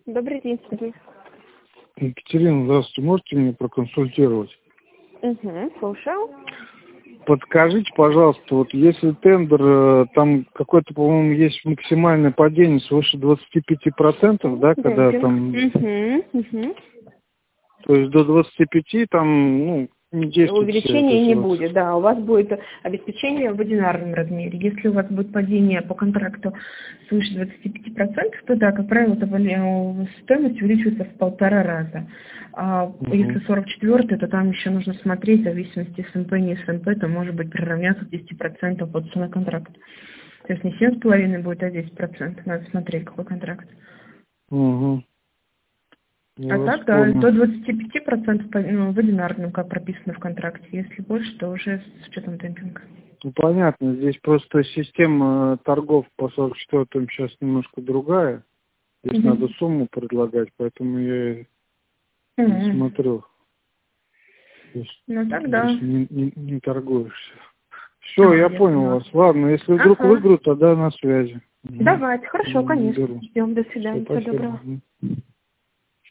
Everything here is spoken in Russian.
Добрый день, Сергей. Екатерина, здравствуйте, можете меня проконсультировать? Угу, слушаю. Подскажите, пожалуйста, вот если тендер, там какое-то, по-моему, есть максимальное падение свыше 25%, да, когда там... То есть до 25 там, не действует Увеличения не будет, да. У вас будет обеспечение в одинарном размере. Если у вас будет падение по контракту свыше 25%, то да, как правило, стоимость увеличивается в 1,5 раза. А если 44, то там еще нужно смотреть, в зависимости СМП, не СМП, то может быть приравняться к 10% от цены контракта. То есть не 7,5 будет, а 10%. Надо смотреть, какой контракт. А так, да, до 25% в одинарном, как прописано в контракте. Если больше, то уже с учетом демпинга. Ну, понятно, здесь просто система торгов по 44-м сейчас немножко другая. Здесь надо сумму предлагать, поэтому я не смотрю. Есть, ну, тогда. Не торгуешься. Все, я понял вас. Ладно, если вдруг выиграю, тогда на связи. Давайте, хорошо, конечно. Ждем, до свидания, всего доброго.